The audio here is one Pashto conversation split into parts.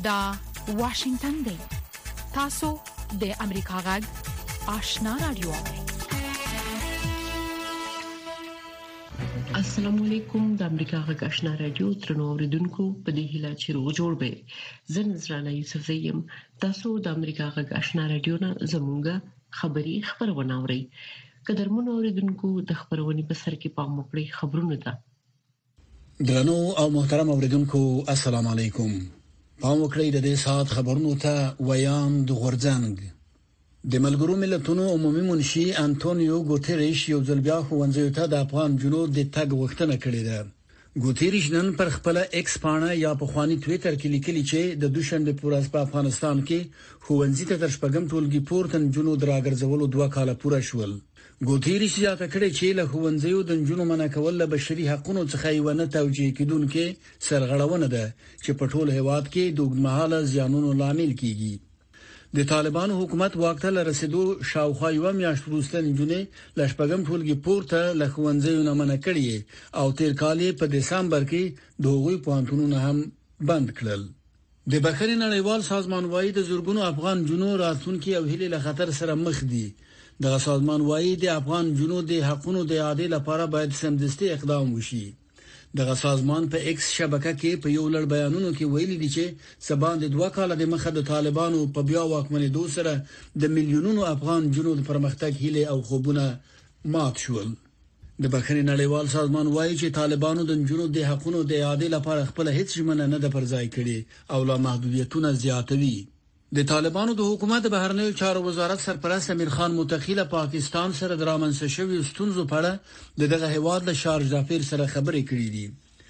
دا واشنگتن دی. تاسو د امریکا غږ آشنا رادیو. السلام علیکم. د امریکا غږ آشنا رادیو ترنو اوریدونکو په دې هیله چې روغ جوړ به. زه نذرانه یوسف زیم. تاسو د امریکا غږ آشنا رادیو نه زموږه خبری خبرونه اورئ. قدرمن اوریدونکو د خبرونې په سر کې پام وکړئ. خبرونه ده. درنو او محترم اوریدونکو السلام علیکم. پام وکړئ د دې ساعت خبرونو ته ویان د غورځنګ. د ملګرو ملتونو عمومي منشي انټونیو ګوتریش یو ځل بیا ښوونځیو ته د افغان جنوب د تګ غوښتنه کړې ده. ګوتریش نن پر خپل ایکس پاڼه یا په خواني ټوئیټر کې لیکلي چې د دوشنبه پورز په افغانستان کې ښوونځي ته تر شپږم ټولګي پورته جنوب راګرځولو 2 کاله پوره شول. ګوتریش یاته کړی چې له ښوونځیو د جنونو منع کول له بشري حقوقو څخه یو نه توجیه کیدونکې سرغړونه ده چې په ټول هیواد کې د اوږدمهاله زیانونو لامل کیږي. د طالبانو حکومت واک ته رسیدو شاوخوا یو میاشت وروسته نجونې ل شپږم ټولګي پورته له ښوونځیو نه منع کړي او تیر کال په دسمبر کې د هغوی پوهنتونونه هم بند کړل. د بخاري نړیوال سازمان وايي د زورګونو افغان جنو راتلونکي او هلي له خطر سره مخ دي. د سازمان وايي د افغان جنو د حقوقو د اعادې لپاره باید سمدستي اقدام وشي. د سازمان په ایکس شبکه کې په یو لړ بیانونو کې ویلي دي چې سبا د 2 کال د مخه د طالبانو په بیا واکمنېدو سره د میلیونونو افغان جنو د پرمختګ هیله او خوبونه مات شول. د بخاري نړیوال سازمان وايي چې طالبانو د جنو د حقوقو د اعادې لپاره خپل هیڅ ژمنه نه ده پرځای کړې او لا محدودیتونه زیاتوي. د طالبانو د حکومت بهرنیو چارو وزارت سرپرست امیر خان متخیله پاکستان سره درامنځته شوی ستونزو په اړه دغه هیواد له شارج دافیر سره خبرې کړې دي.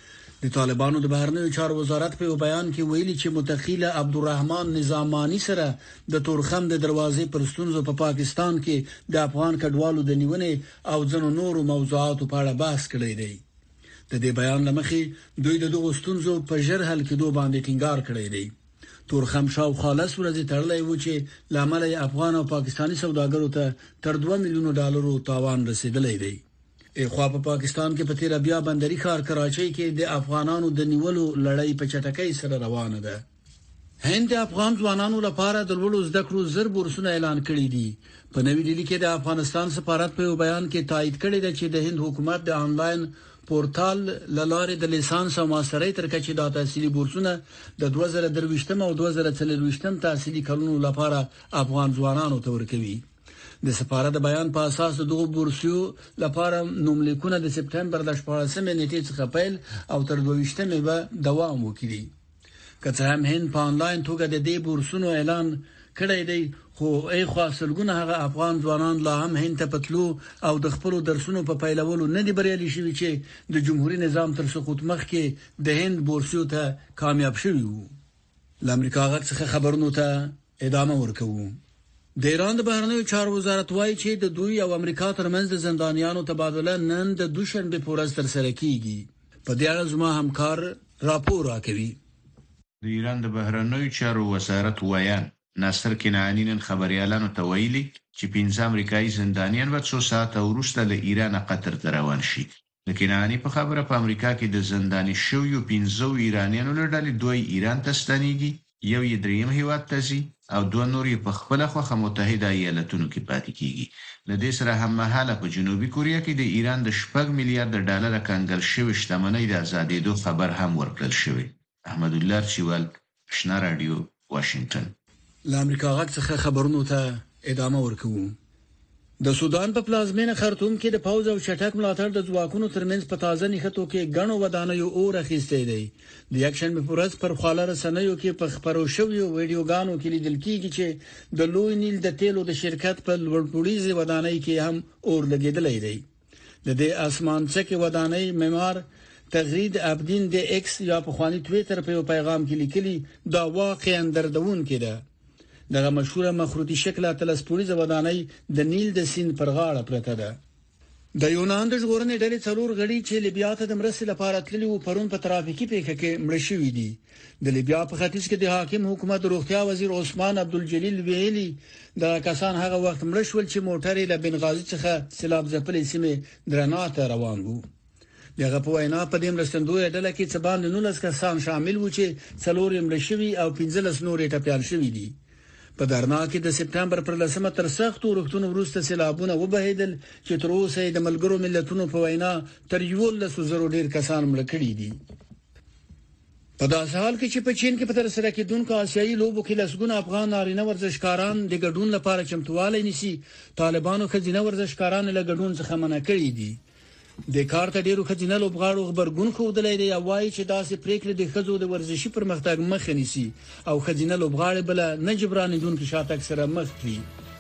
د طالبانو د بهرنیو چارو وزارت په بیان کې ویلي چې متخیله عبدالرحمن نظامانی سره د تورخم د دروازې پر ستونزو په پاکستان کې د افغان کډوالو د نیونې او ځینو نورو موضوعاتو په اړه بحث کړی دی. د دې بیان لمخې دوی د دغو ستونزو په ژر حل کېدو باندې ټینګار کړی دی. تورخم شاوخوا لس ورځې تړلې و چې لامل افغان او پاکستانی سوداګرو ته تر 2 میلیون ډالرو تاوان رسیدلی دی. خو په پاکستان کې په تیر بیا بندري ښار کراچۍ کې د افغانانو د نیولو لړۍ په چټکۍ سره روانه ده. هند د افغان ځوانانو لپاره د لوړو زده کړو زر بورسونه اعلان کړي دي. په نوې ډیلي کې د افغانستان سفارت په بیان کې تایید کړی دی چې د هند حکومت د آنلاین پورتال لاره د لیسانس او ماسترۍ تر کچې د تحصیلي بورسونه د 2023 او 2024 تحصیلي کلونو لپاره افغان ځوانانو ته ورکوي. د سفارت بیان په اساس دغه بورسیو لپاره نوملیکونه د سپټمبر د 14 نیټې څخه پیل او تر 22 به دوام وکړي. که څه هم هند په آنلاین توګه د دې بورسونو اعلان کړی دی، خو خاصلګونه هغه افغان ځوانان لا هم هند ته پتلو او د خپل درسونو په پیلولو نه دی بریالي شوي چې د جمهوریت نظام تر سقوط مخکې د هند بورسیو ته کامیاب شوي وو. لامریکا غږ څخه خبرونو ته ادامه ورکوو. د ایران د بهرنیو چارو وزارت وايي چې د دوی او امریکا ترمنځ د زندانیانو تبادله نن د دوشنبه پورز تر سره کیږي. په دې اړه زما همکار راپور راکوي. د ایران د بهرنیو چارو وزارت ویان ناصر کنعانی نن خبريالانو ته ویلي چې 15 امریکایي زندانیان په 2 ساعته وروسته له ایران قطر ته روان شي. د کنعانی په خبره په امریکا کې د زنداني شویو 15 ایرانیانو له ډلې 2 ایران ته ستنېږي، یو یې دریم هیواد ته ځي او 2 نور یې په خپل خوخه متحده ایالاتونو کې پاتې کیږي. له دې سره هم مهاله په جنوبي کوریا کې د ایران د 6 میلیارډ ډالر کنګل شوی شتمنۍ د آزادېدو خبر هم ورکړل شوی. احمد الله چوال، آشنا رادیو، واشنگتن. لامریکا غږ څخه خبرونو ته ادامه ورکوو. د سودان په پلازمینه خرطوم کې د پوز او شټک ملاتړ د ځواکونو ترمنځ په تازه نښتو کې غنو ودانیو اور اخیستې دی. د یکشن په ورځ پر خاله رسنیو کې په خبرو شویو ویډیوګانو کې لیدل کېږي چې د لوی نیل د تیلو د شرکت په لوړپوړیزه ودانۍ کې هم اور لګیدلې دی. د دې اسمان څخه ودانۍ معمار تغرید ابدین د ایکس یا په خواني ټوئیټر په پیغام کې لیکلي دا واقعا دردون کېده. دغه مشهوره مخروطي شکل تلسپوریزه ودانۍ د نیل د سیند پر غاړه پرته ده. د یونان د ژغورنې ډلې څلور غړي چې لیبیا ته د مرستې لپاره تللي وو پرون په ترافیکي پیښه کې مړ شوي دي. د لیبیا په ختیځ کې د حاکم حکومت روغتیا وزیر عثمان عبدالجلیل ویلي د کسان هغه وخت مړ شول چې موټر له بنغازي څخه سیلاب ځپلې سیمه درنا ته روان وو. دغه په وینا په دې مرستندوی ډله کې څه باندې 19 کسان شامل و چې څلور یې مړ شوي او 15 نور ټپيان شوي دي. په درنا کې د سپټمبر پر 10مه تر سختو روغتون وروسته سیلابونه وبهیدل چې تر اوسه د ملګرو ملتونو په وینا تر 11,000 ډیر کسان مړ کړي دي. په داسې حال کې چې په چین کې په تر سره کېدونکو آسیایي لوبو کې لسګونه افغان نارینه ورزشکاران د ګډون لپاره چمتووالی نیسي، طالبانو خزینه ورزشکاران له ګډون څخه منع کړي دي. د کار ته ډیرو خزینه لوبغاړو خبرګون خوده دی او وايي چې داسې پریکړې د خزو د ورزشي پرمختګ مخه نیسي او خزینه لوبغاړي بل نه جبرانیدونکو شاتګ سره مخ کړي.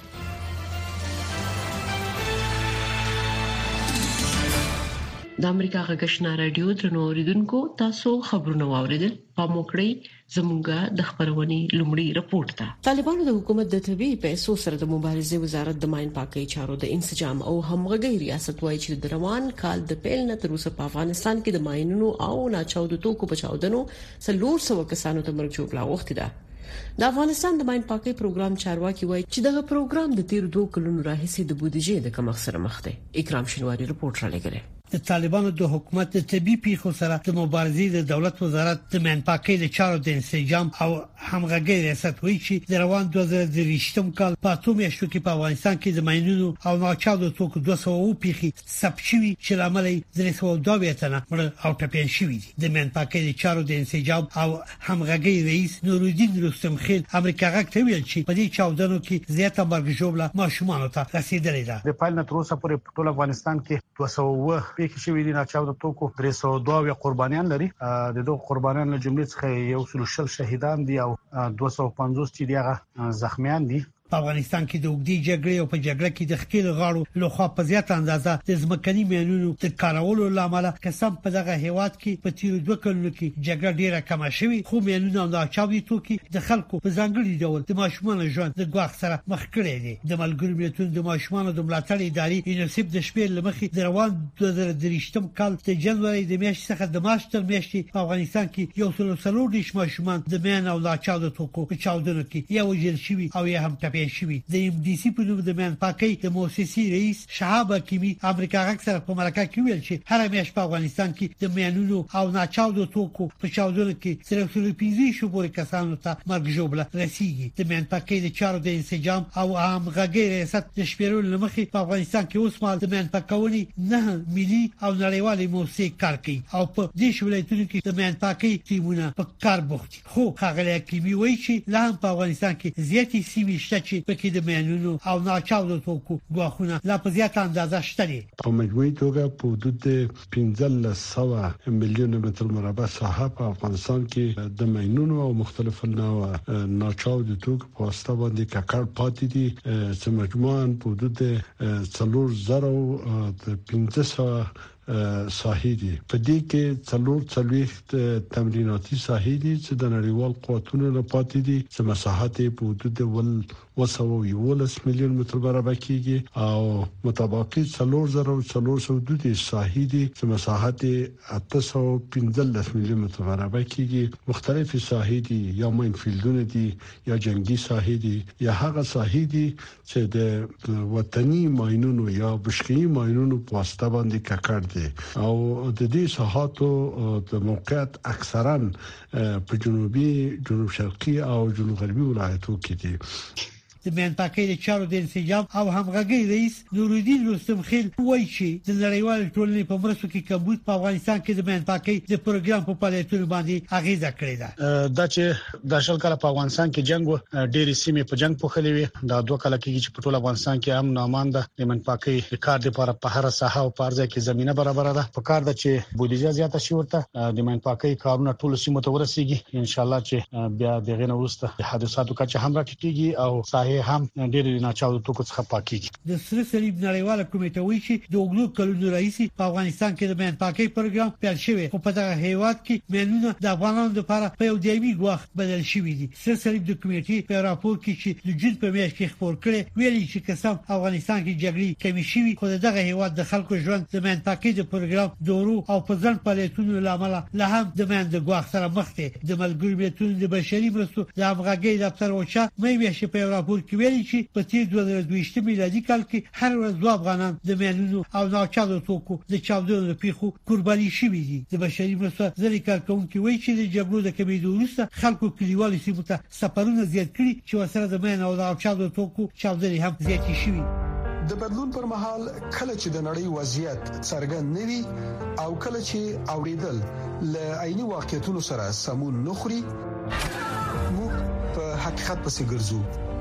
د امریکا غږشنا رادیو درنو اوریدونکو تاسو خبرونه واوریدل. پاموکړی زموږه د خبرونې لومړی رپورت ده. طالبانو د حکومت د طبيعي پیسو سره د مبارزې وزارت د ماین پاکۍ چارو د انسجام او همغږي ریاست وایي چې د روان کال د پیل نه تر اوسه په افغانستان کې د ماینونو او ناچاودو توکو په چاودنو 300 کسانو ته مرګ جوړه وخت ده. د افغانستان د ماین پاکۍ پروګرام چارواکي وایي چې دغه پروګرام د تیر 2 کلونو راهیسې د بودیجې د کمښت سره مخ دی. اکرام شنواری رپورت را لګره. د طالبانو د حکومت د طبي پیښو سره د مبارزې د دولت وزارت د ماین پاکۍ د چارو د انسجام او همغږي ریاست وایي چې د روان 2023م کال په 8 میاشتو کې په افغانستان کې د ماینونو او ناچاودو توکو 200 پیښې ثبت شوي چې لامل یې 302 تنه مړه او ټپيان شوي دي. د ماین پاکۍ د چارو د انسجام او همغږي رئیس نورالدین رستم خیل امریکا غږ ته ویل چې په دې چاودنو کې زیاته مرګ جوړه ماشومان ته رسیدلې ده. د پایل نه تر اوسه پورې ټول افغانستان کې 200 پیښې شوي دي. ناچاودو توکو 302 قربانیان لري. د دوه قربانیان له جملې څخه یو څل شهیدان دي او 250 چې دغه زخمیان دي. په افغانستان کې د وګړي جګړې او په جګړه کې د خپل غاړو لخوا په زیات اندازه د ځمکني مینونو د کارولو لامل قسم په دغه هیواد کې په تیر 2 کلونو کې جګړه ډیره کم شوې، خو مینونو او ناچاودي توکي د خلکو په ځانګړي ډول د ماشومان ژوند د ګواښ سره مخ کړي دي. د ملګرو ملتونو د ماشومان د ملاتړ ادارې یونیسف د شپې لمخې د روان 2023م کال د جنوري د میاشتې څخه د مارچ تر میاشتې په افغانستان کې یو څل څلور ماشومان د مین او ناچاودو توکو په چاودنو کې یو وژل شوي او یا هم شوی. د ام ډي سي په نوم د ماین پاکۍ د مؤسسي رئیس شهاب حکیمي امریکا غږ سره په مرکه کې ویل چې هر میاشت په افغانستان کې د مینونو او ناچاودو توکو په چاودنو کې 315 کسانو ته مرګ جوړه رسیدي. د ماین پاکۍ د چارو د انسجام او همغږي ریاست د شپږ لمخې په افغانستان کې اوس مال د ماین پاکونې نه ملي او نړیوالې موسسې کار کوي او په دې ولایتونو کې د ماین پاکۍ ټیمونه په کار بوخت. خو هغه حکیمي وایي چې لا هم په افغانستان کې زیاتې سیمې شته چې پکې د مینونو او ناچاودو توکو غواخونه لا په زیاته اندازه شته دي. په مجموعي توګه په حدود 1500 میلیون متر مربع ساحه په افغانستان کې د مینونو او مختلفو نوع ناچاودو توکو په واسطه باندې ککړ پاتې دي چې مجموعاً په حدود 4500 ساحې دي. په دې کې 4 تمریناتي ساحې دي چې د نړیوال قوتونو نه پاتې دي چې مساحت په حدود 111 میلیون متر مربع کېږي او متبقي 4402 ساحې دي چې مساحت 815 میلیون متر مربع کېږي. مختلف ساحې دي یا ماینفیلډونه دي یا جنگي ساحې دي یا هغه ساحې دي چې د وطني ماینونو یا بشري ماینونو په واسطه باندې ککړ او د دې ساحاتو د موقعیت اکثرا په جنوب شرقي او جنوب غربي ولایتونو کې دي. د ماین پاکۍ د چارو د انسجام او همغږي رئیس نورالدین رستم خیل وایي چې د نړیوال ټولنې په مرستو کې کمبود په افغانستان کې د ماین پاکۍ د پروګرام په فعالیتونو باندې اغیزه کړې ده. دا چې د شل کال په افغانستان کې جنگ ډېری سیمې په جنگ پوښلې وي. دا 2 کال کې چې په ټول افغانستان کې امن او امان ده. د ماین پاکۍ کار لپاره په هر ساحه او پارځه کې زمينه برابر ده. په کار ده چې بودیجه زیاته شي ورته د ماین پاکۍ کارونه ټول سیمو ته ورسیږي. ان شاء الله چې بیا دغه نه وروسته حادثاتو کچه هم راټیټيږي او ساحه هم ډېر ناچاودو توکو څخه پاکيږي. د سره صلیب نړیواله کمیټه وایي چې د وګړو کلونو راځي په افغانستان کې د ماین پاکۍ پروګرام پیل شوی خو په دغه هیواد کې مینونه د افغانانو لپاره په یو دایمي ګواښ بدل شوی دي. سره صلیب د کمیټې په راپور کې چې د جون په میاشت کې خبر کړي ویلي چې قسم افغانستان کې جګړې کمی شوی خو دغه هیواد د خلکو ژوند د ماین پاکۍ د پروګرام دورو او په ځن فعالیتونو لامل لا هم د ماین د ګواښ سره مخ دي. د ملګرو ملتونو د بشري مرستو د همغږي دفتر اوچا مې ویشي په راپور کې ویلي چې په تیر 2022 میلادي کال کې هر ورځ 2 افغانان د میانونو او ناچارو توکو د چاودنو پیښو قرباني شوي دي. د بشري مرستو ځلې کارکونکو وایي چې د جګړو د کمیدو وروسته خلکو کلیوالي سیمو ته سفرونه زیات کړي چې ورسره د میانو او ناچارو توکو چاودنې هم زیاتې شوي. د بدلون پر مهال کله چې د نړۍ وضعیت څرګند نه وي او کله چې اوریدل ل عیني واقعیتونو سره سمون نخري موږ په حقیقت پسې ګرځو.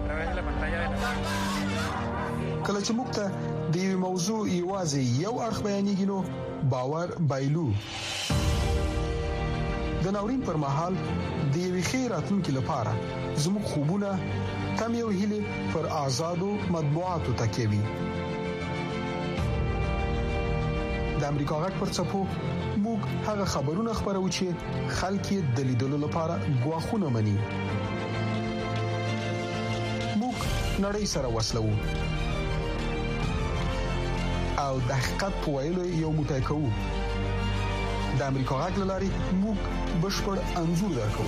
کله چې موږ ته د یو موضوع یوازې یو اړخ بیانېږي نو باور بایلو. د ناورین پر مهال د یوې خیر راتلونکو لپاره زموږ خوبونه تم یو هیله پر آزادو مطبوعاتو تکیوي. د امریکا غږ پر څپو موږ هغه خبرونه خبرو چې خلک د لیدلو لپاره غواخونه مني. موږ نړۍ سره وصلو او د حقیقت په ویلو یو موټی کوو. د امریکا غږ لاري موږ بشپړ انځور درکو.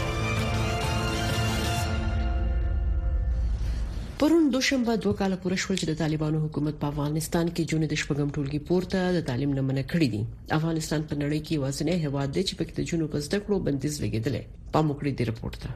پرون دوشنبه 2 کال پوره شول چې د طالبانو حکومت په افغانستان کې جون د شپږم ټولګي پورته د تعلیم نه منع کړی دی. افغانستان په نړۍ کې وازنه هواد دی چې په کې د جون په زده کړو بندیز لګیدل. پاموکړي دی رپورټ ته.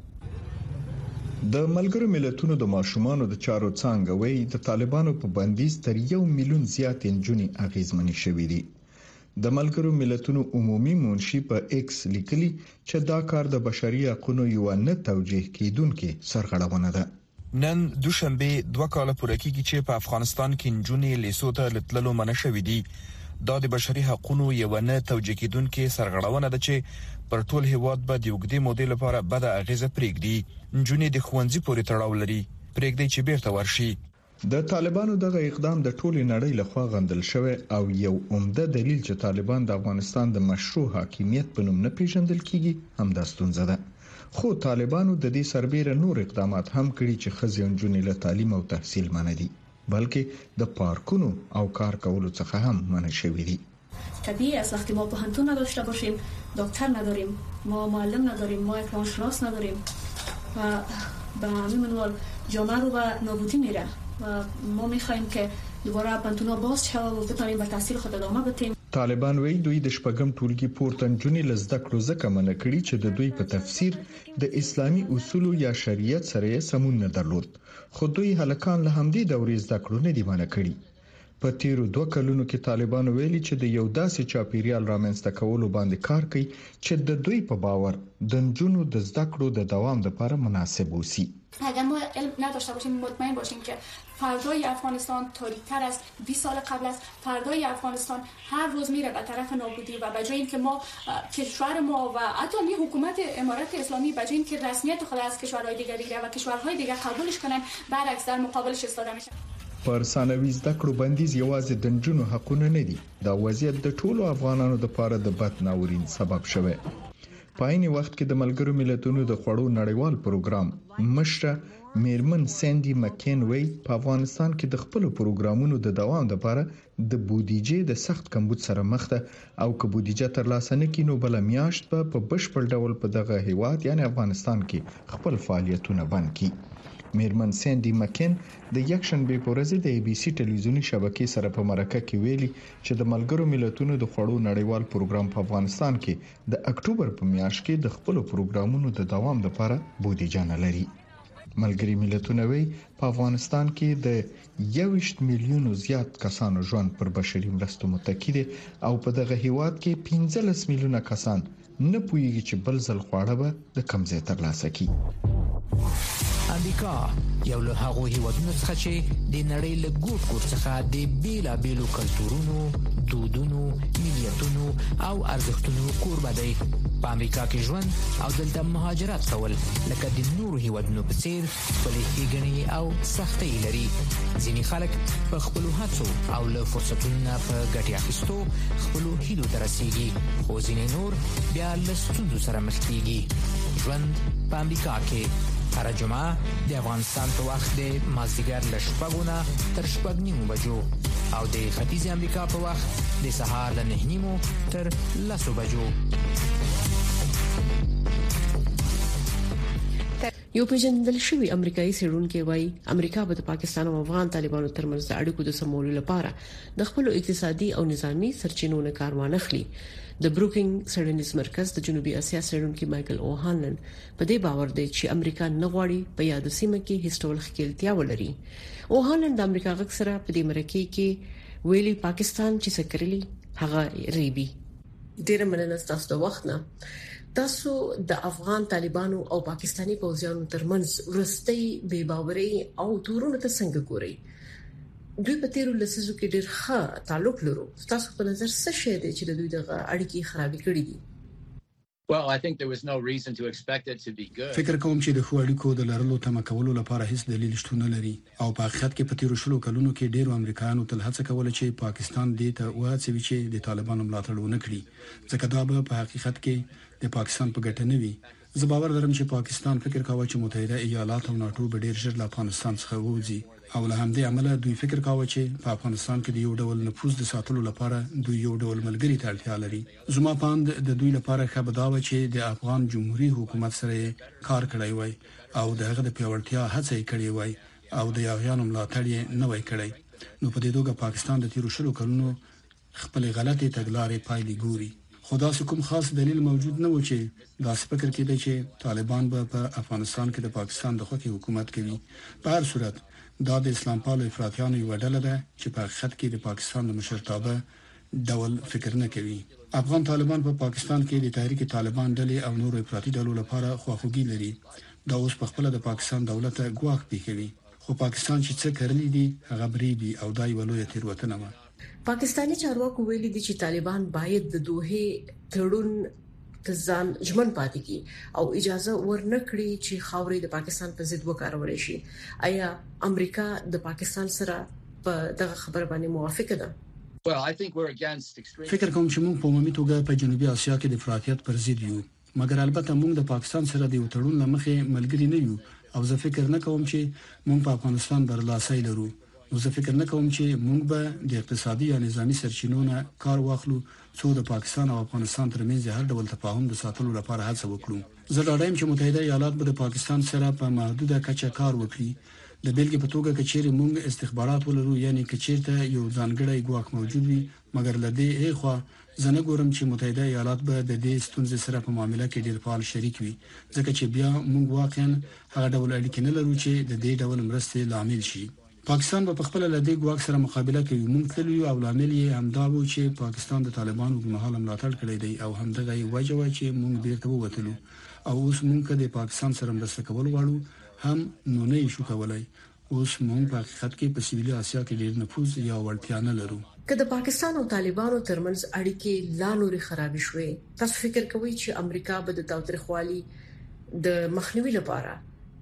د ملګرو ملتونو د ماشومانو د چارو څنګه وی د طالبانو په بندیز تر 1 میلیون زیات انجونی اغیزمنې شوې دي. د ملګرو ملتونو عمومي منشي په ایکس لیکلي چې دا کار د بشري حقوقو یو نه توجیه کیدونکو سرغړونه ده. نن دوشنبه 2 کال پوره کیږي چې په افغانستان کې انجونی لیسوته لټلو منع شوې دي. دا د بشري حقوقو یو نه توجیه کیدونکو سرغړونه ده چې پر ټول هیواد باندې وګړي موډل لپاره بد اغیزه پرېږدي. انجونی د خوندزي پورې تړاو لري پرېږدي چې بیرته ورشي. د طالبانو دغه اقدام د ټولې نړۍ لخوا غندل شوی او یو عمده دلیل چې طالبان د افغانستان د مشروع حاکمیت په نوم نه پیژندل کیږي هم د ستونزه ده. خو طالبانو د دې سربېره نور اقدامات هم کړي چې خزي انجونې له تعلیم او تحصیل منع دي بلکې د پارکونو او کار کولو څخه هم منع شوی دي. طبیعی است وقتی ما پوهنتون نداشته باشیم، دکتر نداریم، ما معلم نداریم، ما روانشناس نداریم و به همین منوال جامعه رو به نابودی میره و ما میخوایم که دوباره پوهنتون‌ها باز شود و بتونیم به تحصیل خود ادامه بدیم. طالبان وایي دوی د شپږم ټولګي پورته انجونې لزده کړو ځکه منع کړي چې د دوی په تفسیر د اسلامي اصولو یا شریعت سره سمون نه درلود. خو دوی هلکان له همدې دورې زده کړو نه دی منع کړي. په تیرو 2 کلونو کې طالبان ویلي چې د یو داسې چاپیریال رامنځته کولو باندې کار کوي چې د دوی په باور د انجونو د زده کړو د دوام لپاره مناسب وسی. اگر ما علم نداشته باشیم مطمئن باشیم که فردای افغانستان تاریک‌تر از 20 سال قبل است. فردای افغانستان هر روز میره به طرف نابودی و به جای اینکه ما کشور ما و حتی حکومت امارات اسلامی به جای اینکه رسمیت خود از کشورهای دیگر بگیره و کشورهای دیگر قبولش کنن برعکس در مقابلش ایستاده میشه. پر ثانوي زده کړو بندیز یوازې د نجونو حقونه نه دي. دا وضعیت د ټولو افغانانو لپاره د بد ناورین سبب شوی. په عین وخت کې د ملګرو ملتونو د خوړو نړیوال پروګرام مشره میرمن ساندي مکین وی په افغانستان کې د خپل پروګرامونو د دوام لپاره د بودیجې د سخت کمبود سره مخ ده او که بودیجه ترلاسه نه کینو بل میاشت په بشپړ ډول په دغه هیواد یعنی افغانستان کې خپل فعالیتونه بند کړي. میرمن ساندي مکین د یکشنبه په ورځ د ABC ټلویزیونی شبکې سره په مرکه کې ویلي چې د ملګرو ملتونو د خوړو نړیوال پروګرام په افغانستان کې د اکتوبر په میاشت کې د خپل پروګرامونو د دوام لپاره بودیجه نه لري. ملګری ملتونه وی په افغانستان کې د 21 میلیونو زیات کسانو ژوند پر بشري مرستو متکی دي او په دغه هیواد کې 15 میلیونه کسان نه پوهیږي چې بل ځل خواړه به د کم ځای ترلاسه کړي. امریکا یو له هغو هیوادونو څخه چې د نړۍ له ګوټ ګوټ څخه د بیلابیلو کلتورونو، دودونو، ملیتونو او ارزښتونو کوربه دی. په امریکا کې ژوند او دلته مهاجرت کول لکه د نورو هیوادونو په څیر خپلې ښېګڼې او سختۍ لري. ځینې خلک په خپلو هڅو او له فرصتونو نه په ګټې اخیستو خپلو هیلو ته رسیږي، خو ځینې نور بیا له ستونزو سره مخ کیږي. ژوند په امریکا کې هر جمعه د افغانستان په وخت د مازدیګر له 6 تر 6:30 بجو او د ختیځ امریکا په وخت د سهار له 9:30 تر 10 بجو. یو پیژندل شوی امریکایي سړونکو وایي امریکا به د پاکستان او افغان طالبانو ترمنځ د اړیکو د سمولو لپاره د خپل اقتصادي او نظامی سرچینو نه کار وانخلي. د بروکینګ سټډیز مرکز د جنوبي اسیا سړونکو مایکل اوهانلن په دې باور دی چې امریکا نغواړي په یاد سیمه کې هیڅ ډول خپلتیا ولري. اوهانلن د امریکا غږ سره په دې مرکه کې ویلي پاکستان چې سکرلی هغه ریبي. ډیر مننه تاسو د وخت نه. تاسو د افغان طالبانو او پاکستانی پوځیانو ترمنځ ورستۍ بې باورۍ او تورونو ته څنګه ګوري؟ دوی په تیرو لسیزو کې ډېر ښه تعلق لرو. تاسو په نظر څه شی دی چې د دوی د اړیکې خرابې کړې دي؟ Well, I think there was no reason to expect it to be good. فکر کوم چې د خو اړیکو د لرلو تمه کولو لپاره هیڅ دلیل شته نه لري او په حقیقت کې په تیرو شلو کلونو کې ډیرو امریکایانو تل هڅه کوله چې پاکستان دې ته وهڅوي چې د طالبانو ملاتړ ونه کړي ځکه دا به په حقیقت کې د پاکستان په ګټه نه وي. زه باور لرم چې پاکستان فکر کاوه چې متحده ایالات او ناتو به ډیر ژر له افغانستان څخه ووځي او له همدې عمله دوی فکر کاوه چې په افغانستان کې د یو ډول نفوذ د ساتلو لپاره دوی یو ډول ملګری ته اړتیا لري. زما پاند د دوی لپاره خبرداوه چې د افغان جمهوریت حکومت سره کار کړی وای او دغه د پیاوړتیا هڅه کړې وای او د یاغیانو ملاتړ یې نه وای کړی. نو په دې توګه پاکستان د تیرو شلو کلونو خپل غلطي تګلارې پایلې ګوري. خدا کوم خاص دلیل موجود نه و چې دا فکر کېده چې طالبان به په افغانستان کې د پاکستان د خوکي حکومت کوي. په هر صورت دا د اسلام پالو افراطیانو یو ډله ده چې په حقیقت کې د پاکستان د مشرتابه ډول فکر نه کوي. افغان طالبان په پاکستان کې د تحریک طالبان ډلې او نور افراطي ډلو لپاره خواخوږي لري. دا اوس په خپل د پاکستان دولت ګواښ پیښوي. خو پاکستان چې څه کړلی دي هغه بریبي او دای ولوي تیروتنه و. پاکستانی چارواکو ویلي دي چې طالبان باید د دوه تړون ته ځان ژمن پاتې کړي او اجازه ورنکړي چې خاورې د پاکستان په ضد وکارول شي. آیا امریکا د پاکستان سره په دغه خبره باندې موافقه ده؟ Well, I think we're against extreme. فکر کوم چې موږ په عمومي توګه په جنوبي اسیا کې د افراطیت پر ضد یو، مګر البته موږ د پاکستان سره د وټړون لمخې ملګری نه یو او زه فکر نه کوم چې موږ په افغانستان برلاسي لرو. زه فکر نه کوم چې موږ به د اقتصادي یا نظامی سرچینو نه کار واخلو څو د پاکستان او افغانستان ترمنځ هر ډول تفاهم د ساتلو لپاره هڅه وکړو. زه ډاډم چې متحده ایالات به د پاکستان سره په محدوده کچه کار وکړي. د بیلګې په توګه کچېرې موږ استخبارات ولرو یعنی کچېرته یو ځانګړی ګواښ موجود وي، مګر لدې اخوا زه نه ګورم چې متحده ایالات به د دې ستونزې سره په معاملې کې ډېر فعال شریک وي ځکه چې بیا موږ واقعا هغه ډول اړیکې نه لرو چې د دې ډول مرستې لامل شي. پاکستان په خپل لدې ګواښ سره مقابله کوي. موږ تللی او لامل یې همدا و چې پاکستان د طالبانو په مهال ملاتړ کړی دی او همدغه وجه و چې موږ بیرته ووتلو او اوس موږ د پاکستان سره مرسته کول غواړو هم نو نه شو کولای. اوس موږ په حقیقت کې په سویلي اسیا کې ډېر نفوذ یا وړتیا نه لرو. که د پاکستان او طالبانو ترمنځ اړیکې لا نورې خراب شوي، تاسو فکر کوئ چې امریکا به د تاوتریخوالي د مخنیوي لپاره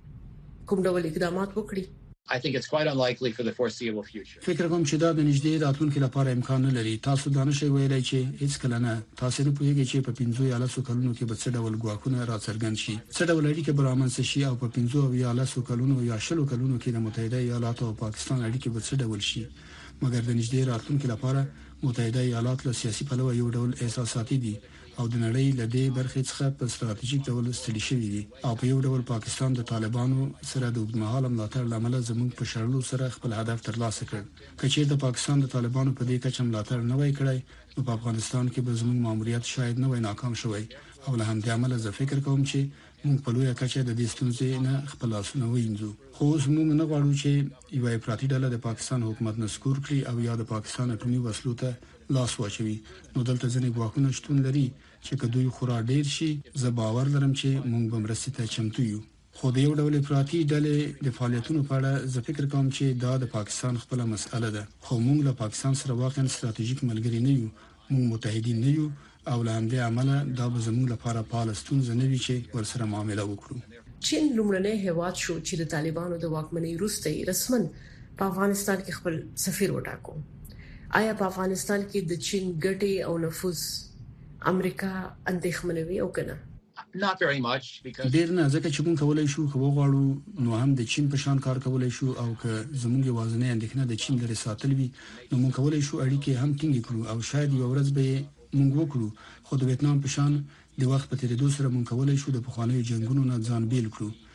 کوم ډول اقدامات وکړي؟ I think it's quite unlikely for the foreseeable future. فکر کوم چې دا د نږدې راتلونکو لپاره امکان نه لري. تاسو دا نشئ ویلای چې هیڅ کله نه. تاسو نه پوهیږئ چې په 15 کلونو کې به څه ډول ګواښونه راڅرګند شي، څه ډول اړیکې به رامنځته شي او په 15 کلونو یا 10 کلونو کې د متحده ایالاتو او پاکستان اړیکې به څه ډول شي. مګر د نږدې راتلونکو لپاره متحده ایالات له سیاسي پلوه یو ډول احساساتي دي او د نړۍ له دې برخې څخه په ستراتیژیک ډول ستړي شوي دي او په یو ډول پاکستان د طالبانو سره د اوږدمهاله ملاتړ لامل زموږ په شړلو سره خپل هدف ترلاسه کړ. کچې د پاکستان د طالبانو په دې کچه ملاتړ نه وای کړی نو په افغانستان کې به زموږ ماموریت شاید نه وای ناکام شوی او له همدې عمله زه فکر کوم چې موږ په لویه کچه د دې ستونزې نه خپل لاسونه وینځو. خو اوس موږ نه غواړو چې یو افراطي ډله د پاکستان حکومت نسکور کړي او یا د پاکستان اټومي وسلو ته لاس واچوي. نو دلته ځینې ګواښونه شتون لري چې کدوې خورا ډیر شي زه باور لرم چې موږ به مرستې ته چمتو یو. خو د یو ډول افراطي ډلې د فعالیتونو په اړه زه فکر کوم چې دا د پاکستان خپل مسأله ده. خو موږ له پاکستان سره واقعا ستراتیژیک ملګری نه یو، موږ متحدین نه یو او له همدې عمله دا به زموږ لپاره پاله ستونزه نه وي چې ورسره معامله وکړو. چین لومړنی هیواد شو چې د طالبانو د واکمنۍ وروسته رسمن په افغانستان کې خپل سفیر وټاکو. آیا په افغانستان کې د چین ګټې او نفوذ امریکا اندېښمنوي او کنه؟ Not very much because ډیر نه، ځکه چې موږ کولای شو خو غواړو نو هم د چین په شان کار کولای شو او که زموږ یوازینی اندېښنه د چین لري ساتل وي نو موږ کولای شو اړیکې هم ټینګ کړو او شاید یو ورځ به موږ وکړو. خو د ویتنام په شان د وخت په تیریدو سره موږ کولای شو د پخوانیو جنگونو نه ځان بیل کړو.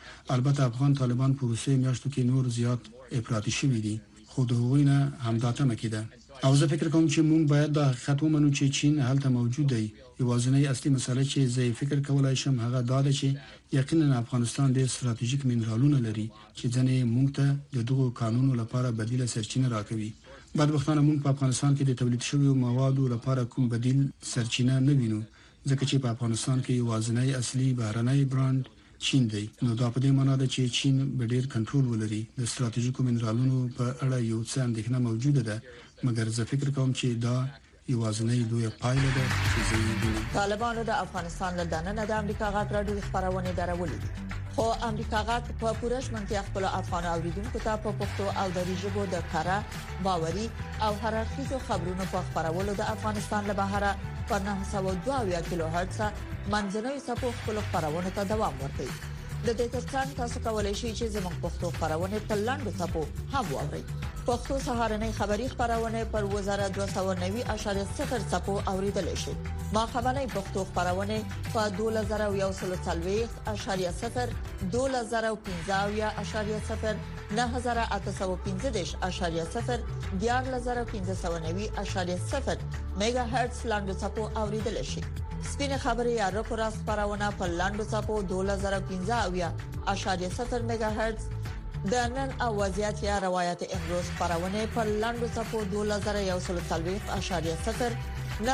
البته افغان طالبان په روسي میاشتو کې نور زیات افراطي شوي دي خو د هغوی نه همداته مکیده او زه فکر کوم چې موږ باید د حقیقت ومنو چې چین هلته موجود دی یوازینی اصلي مسله چې زه فکر کولای شم هغه دا ده چې یقینا افغانستان ډېر ستراتیژیک منرالونه لري چې ځنې موږ ته د دغو قانونو لپاره بدیله سرچینه راکوي بدبختانه موږ په افغانستان کې د تولید شویو موادو لپاره کوم بدیل سرچینه نه وینو ځکه چې په افغانستان کې یوازینی اصلي بهرنۍ برانډ چین دی نو دا په دې معنی ده چې چین به ډېر کنټرول ولري د ستراتیژیکو منرالونو په اړه یو څه اندېښنه موجوده ده مګر زه فکر کوم چې دا یوازینی لوی پایله ده چې زه طالبانو د افغانستان له دننه د امریکا غاټ راډیو خبرونه درولې دي خو امریکا غاټ په پوره شمنتیا خپل افغان اوریدونکو ته په پښتو او دری ژبه د کارا باوري او هررخیزو خبرونو په خبرولو د افغانستان له بهره په 902 کیلو هرتز منځنوي سپو خپل خبرونه ته دوام ورکوي د دې ترڅنګ تاسو کولای شئ چې زموږ پښتو خبرونه په لاندو سپو هم واورئ پښتو سهارنۍ خبری خبرونه پر 1290.0 سپو اوریدل شي ما خبرنۍ پښتو خبرونه په 2040.0 2015.0 9015.0 میگا هرتز لاندو سپو اوریدل شي سپینه خبري یا راپورا خبرونه په لاندو سپو 2015.0 میگا هرتز د نن اوازيات یا روایت امروز خبرونه په لاندو سپو 2040.0 9015.0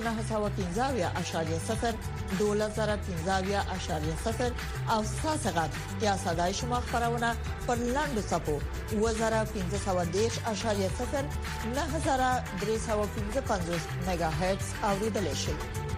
او ساسغت یا صداي شما خبرونه پر لاندو سپو 1510.0 9350 میگا هرتز اوریدل شي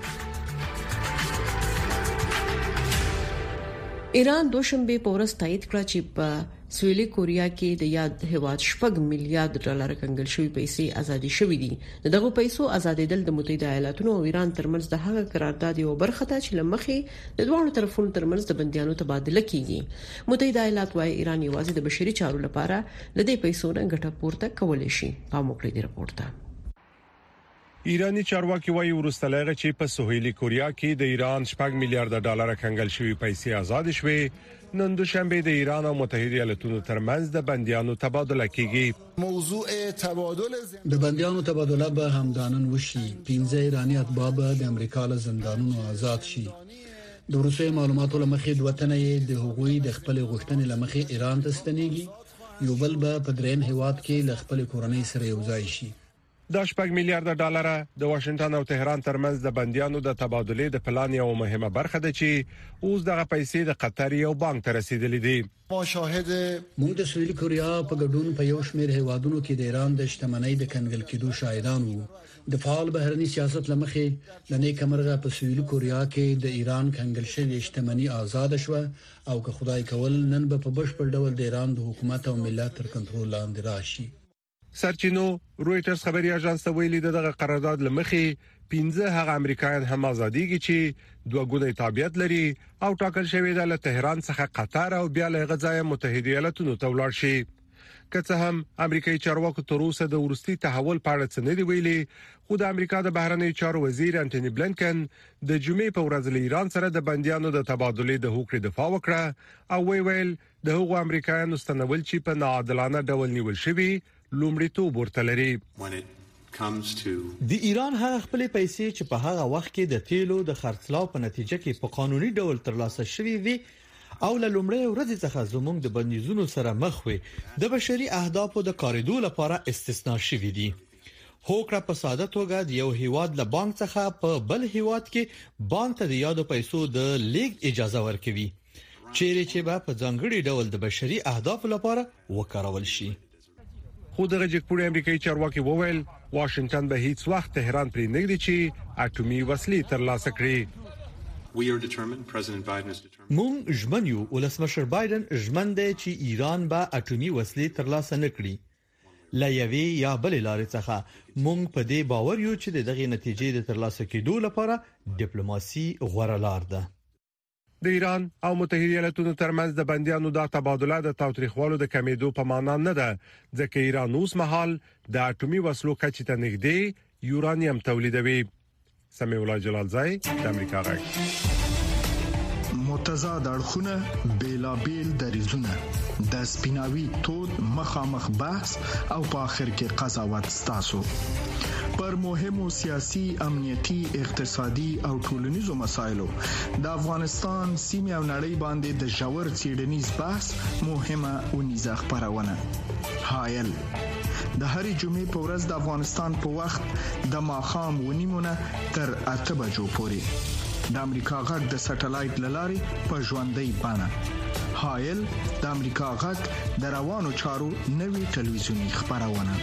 ایران دوشنبه په ورځ تایید کړ چې په سویلي کوریا کې د یاد هواد $6 میلیارډ کنګل شوی پیسې ازادي شوې دي دغه پیسو ازادېدل د متحده ایالاتونو او ایران ترمنځ د هغه قرارداد یو برخه ده چې لمخې د دوه طرفونو ترمنځ د بندیانو تبادله کیږي متحده ایالات وايي ایران یوازې د بشري چارو لپاره د دې پیسو نه ګټه پورته کولای شي په موکړه دی راپورته ایرانی چارواکي وايي ورستلغه چې په سویلي کوریا کې د ایران $6 میلیارډ کنګل شوی پیسې آزاد شوي نن دوشنبه د ایران او متحده ایالاتونو ترمنځ د بندیانو تبادله کیږي موضوع تبادله د بندیانو تبادله به همدانن وشي 15 ایرانی اتباع د امریکا له زندانونو آزاد شي د روسي معلوماتو لمخې د وطن د حقوقي د خپل غوښتنې لمخې ایران ته ستنېږي یو بل به په دریم هیواد کې ل خپل کورنۍ سره یوځای شي د $6 میلیارډ د واشنگټن او تهران ترمنځ د بندیانو د تبادله د پلان یو مهمه برخه ده چې اوس دغه پیسې د قطر یو بانک ته رسیدلې دي موږ د سویلي کوریا په ګډون په یو شمېر هیوادونو کې د ایران د شتمنۍ د کنګل کېدو شاهدان وو د فعال بهرني سیاست لمخې د نیکمرغه په سویلي کوریا کې د ایران کنګل شوی شتمنۍ آزاد شوه او که خدای کول نن به په بشپړ ډول د ایران د حکومت او ملت تر کنټرول لاندې راشي سرچینو رويټرز خبري اژانس ته ویلي دغه قرارداد لمخې 15 هغه امریکایان هم ازاديږي چې دوه ګونی تابعیت لري او ټاکل شوی د تهران څخه قطر او بیا له غځای متحده ایالاتونو ته ولاړ شي که څه هم امریکایي چارواکو تر اوسه د ورستي تحول په اړه څه نه دی ویلي خو د امریکا د بهرنی چارو وزیر انټونی بلنکن د جمعې په ورځ له ایران سره د بندیانو د تبادله د حقوقو دفاع وکړه او ویل د هغو امریکایانو ستنول چې په ناعادلانه ډول نیول شوی لومړیتوب ورته لري د ایران هغه خپل پیسې چې په هغه وخت کې د تیلو د خرڅلاو په نتیجه کې په قانوني ډول ترلاسه شوې وي او له لومړی ورځې څخه زموږ د بندیزونو سره مخ وي د بشري اهدافو د کاریدو لپاره استثناء شوې دي هوکړه په ساده توګه د یو هیواد له بانک څخه په بل هیواد کې بانک ته د یادو پیسو د لیږد اجازه ورکوي چیرې چې په ځانګړي ډول د بشري اهدافو لپاره وکارول شي خو دغه جګپوړي امریکایي چارواکي وویل واشنگټن به هیڅ وخت تهران پرې نه دی چې اټومي وسلې ترلاسه کړي مونږ ژمن یو ولسمشر بایدن ژمن دی چې ایران به اټومي وسلې ترلاسه نه کړي لا یوي یا بل لارې څخه مونږ په دې باور یو چې دغه نتیجې د ترلاسه کېدو لپاره ډیپلوماسي غوړه لار ده د ایران او متحده ایالاتونو ترمنځ د بندیانو د تبادله د تاوتریخوالو د کمیدو په معنا نه ده ځکه ایران اوس مهال د اټومي وسلو کچې ته نږدې یورانیم تولیدوي سمیع الله جلالزای د امریکا غږ متضاد اړخونه بیلابیل دریزونه د سپیناوي تود مخامخ بحث او په اخر کې قضاوت ستاسو پر مهمو سیاسي امنیتي اقتصادي او ټولنیزو مسایلو د افغانستان سیمه او نړۍ باندې د ژور څېړنیز بحث مهمه ونیزه خبرونه حایل د هرې جمعې په ورځ د افغانستان په وخت د ماښام ونیمونه تر 8 بجو پورې د امریکا غږ د سټلایټ لارې په ژوندۍ بڼه حایل د امریکا غږ د روانو چارو نوي ټلویزیونی خبرونه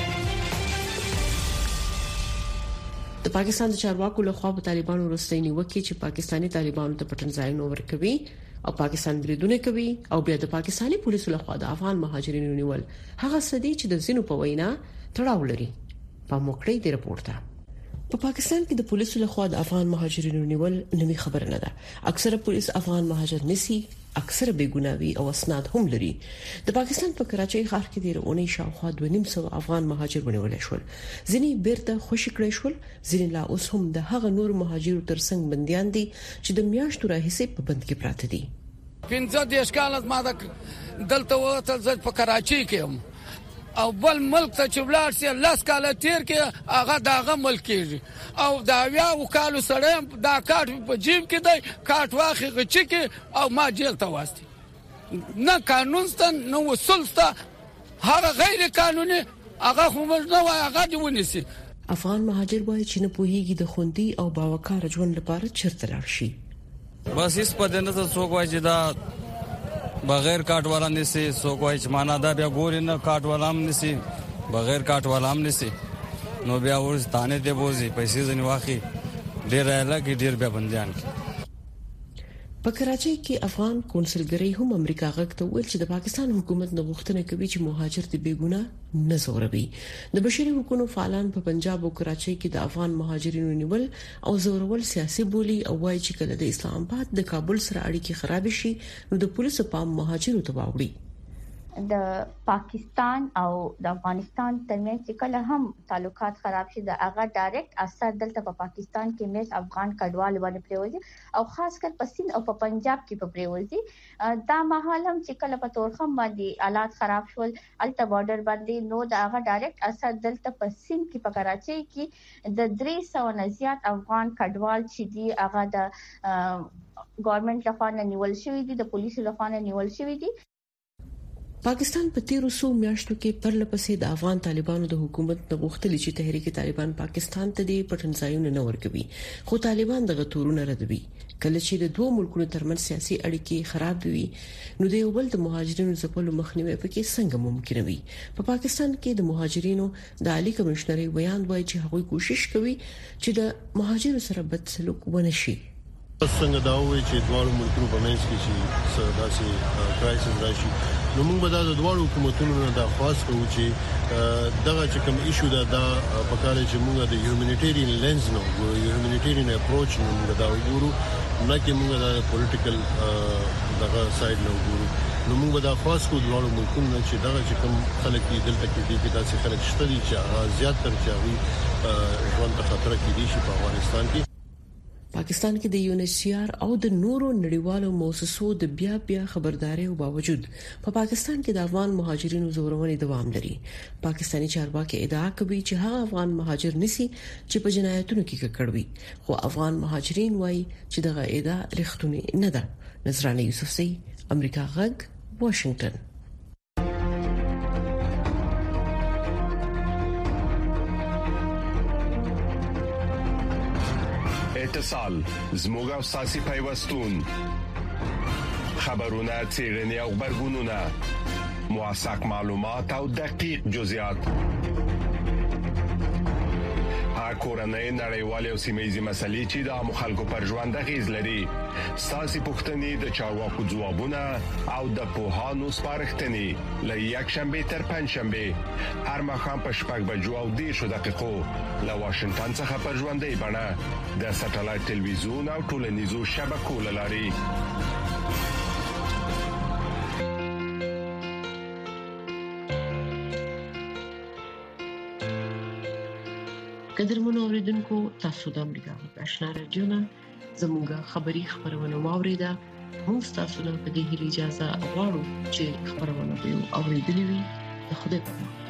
د پاکستان د چارواکو له خوا په طالبانو وروستۍ نیوکه چې پاکستانی طالبانو ته پټن ځایونه ورکوي او پاکستان بریدونه کوي او بیا د پاکستانی پولیسو له خوا د افغان مهاجرینو نیول هغه سدي چې د زینو په وینا تړاو لري په موکړې دی راپورته په پاکستان کې د پولیسو له خوا د افغان مهاجرینو نیول نوې خبره نه ده اکثره پولیس افغان مهاجر نسی اکثره بیګناوي او اسناد هم لري د پاکستان په کراچۍ ښار کې د رونی شاوخوا 2.5 افغان مهاجر ونیول شول ځینې بیرته خوشی کړی شول ځینې لا اوس هم د هغه نور مهاجرو ترڅنګ بنديان دي چې د میاشتو راهیسې په بند کې پراته دي 15 کال ما دلته وته ځل په کراچۍ کې او بل ملک ته چبلار سي لاس کاله تیر کې هغه داغه ملک کې او دا بیا وکالو سره دا کارت په جیب کې دی کارت واخی غچ کې او ما جیل ته واسطي نه قانون ستن نو وصول ست هغه غیر قانوني هغه هم نه وای هغه دی ونیسي افغان مهاجر وای چې نه پوهیږي د خوندي او باوقار ژوند لپاره چرته راشي بس اس په دنه څه څوک وای چې دا بغیر کارت والا نسی سو کوئی چمانا دا بیا ګور نه کارت والا هم نسی بغیر کارت والا هم نسی نو بیا ورستانه دی بوزي پیسې ځنی واخی ډیر لګي ډیر بیا بنديان په کراچۍ کې افغان کونسلګری هم امریکا غږ ته ویل چې د پاکستان حکومت نه غوښتنه کوي چې مهاجر د بیګونه نه زوروي د بشري حقوقو فعالان په پنجاب او کراچۍ کې د افغان مهاجرینو نیول او زورول سیاسي بولی او وایي چې کله د اسلام آباد د کابل سره اړیکې خراب شي نو د پولیسو پام مهاجرو ته واوړي د پاکستان او د افغانستان ترمنځ چې کله هم تعلقات خراب شي د هغه ډایرکټ اثر دلته په پاکستان کې مېز افغان کډوال باندې پریوزي او خاص کر په سند او په پنجاب کې په پریوزي دا مهال هم چې کله په تورخم باندې حالات خراب شول الته بارډر باندې نو د هغه ډایرکټ اثر دلته په سند کې په کراچۍ کې د 300 نه زیات افغان کډوال چې دی هغه د ګورنمنت لخوا نیول شوی دي د پولیسو لخوا نیول شوی دي پاکستان په تیرو سو میاشتو کې پرلپسې د افغان طالبانو د حکومت د غوښتنې چې تحریک طالبان پاکستان ته د پټنځایونو نه ورکوي خو طالبان دغه تورونه ردوي کله چې د دوه ملکونو ترمنځ سیاسي اړیکې خراب وي نو د یو بل د مهاجرینو ځپلو مخنیوي پکې څنګه ممکن وي په پاکستان کې د مهاجرینو د عالی کمشنري بیان وایي چې هغوی کوشش کوي چې د مهاجرو سره بد سلوک ونه شي څنګه دا وایي چې دوه ملکونو په منځ کې چې داسې کرایسس راشي نو موږ به د دوه حکومتونو نه د خاص کوو چې دغه چې کوم ایشو دا په کار چې موږ د هیومانیټیرین لینز نو هیومانیټیرین اپروچ نو موږ دا وګورو نه کې موږ د پولیټیکل دغه ساید نو وګورو نو موږ به د خاص کوو دوه ملکونو چې دغه چې کوم خلک دلته کې دي داسې خلک شته چې زیات تر چې ژوند ته خطر کې دي چې په افغانستان کې پاکستان کې د یونیسیار او د نورو نړیوالو موسسو د بیا خبرداري او باوجود په پاکستان کې د افغان مهاجرینو زورونې دوام لري پاکستاني چارواکي ادعا کوي چې هغه افغان مهاجر نسی چې په جنایتونو کې کړوي خو افغان مهاجرین وایي چې دغه ادعا رښتونی نه ده نصرانه یوسفزئی امریکا غږ واشنگټن اتصال زموږ او ساسي پیوستون خبرونه چیرنی او خبرګونونه موثق معلومات او دقیق جزئیات کورنۍ نړیوالې او سیمه‌یزې مسلې چې د مخالکو پر ژوند غیز لري ساسي پښتنې د چارواکو ځوابونه او د پوهانو سپارښتنې ل یک شنبه تر پنځ شنبه هر مخام په شپږ بجو او 10 دقیقو له واشنگټن څخه پر ژوندۍ بڼه د ساتلایت ټلویزیون او ټولنیزو شبکو لاري قدرمنو اوریدونکو تاسو د امریکا غږ آشنا رادیو نه زموږه خبری خبرونه واوریده موږ تاسو ته په دې اجازه غواړو چې خبرونه به اوریدلې وي. خدای په